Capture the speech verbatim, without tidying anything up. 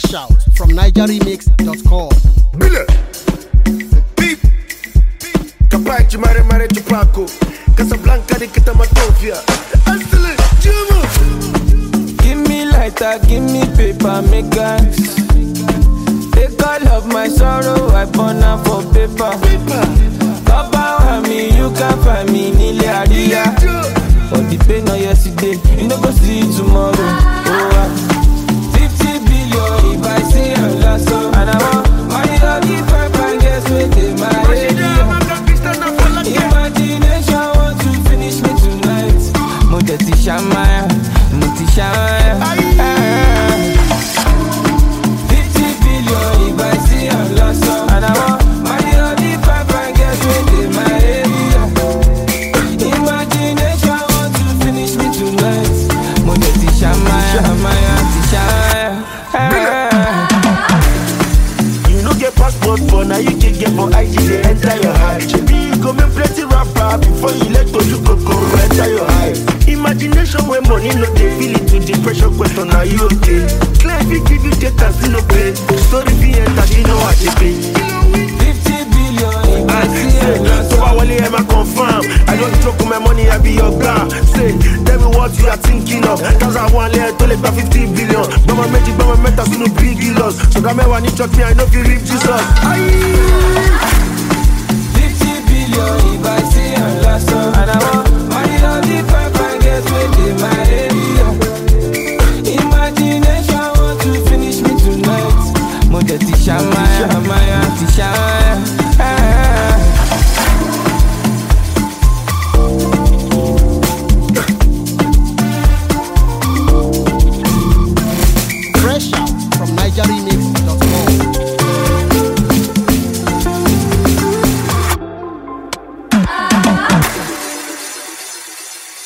Fresh out from niger remix dot com. Bile, Beep, Capaci mare mare Chupaco, Casablanca di Kitamatofia. Astile, Juma. Give me lighter, give me paper, make guys. Take all of my sorrow, I burn out for paper. Papa, me, you can find me, Nile Adia. For the pain of yesterday, you no go see tomorrow. Oh, uh, fifty billion if I see a last song. And I want money to give five and guess with it, my area. Imagination want to finish me tonight. Muteti Shamaya, Muti Shamaya. Fifty billion if I see a last song. And I want money to give five and guess with it, my area. Imagination want to finish me tonight. Muteti Shamaya, Shamaya, Shamaya. You no get passport, but now you can get for I D, they enter your heart. Maybe you go make plenty rapper before you let go, you go go enter your eyes. Imagination when money no they feel it to depression question, are you okay? Clear if you give you data, still no pay. Story be enter, you know what they pay. Fifty billion, I see it. So I will am I confirm. I don't joke with my money, I be your guy. Say, tell me what you are thinking of. Cause I want to tell it fifty billion. But my magic, but my metas no big loss. So that me when you touch me, I know if you leave Jesus. Aye.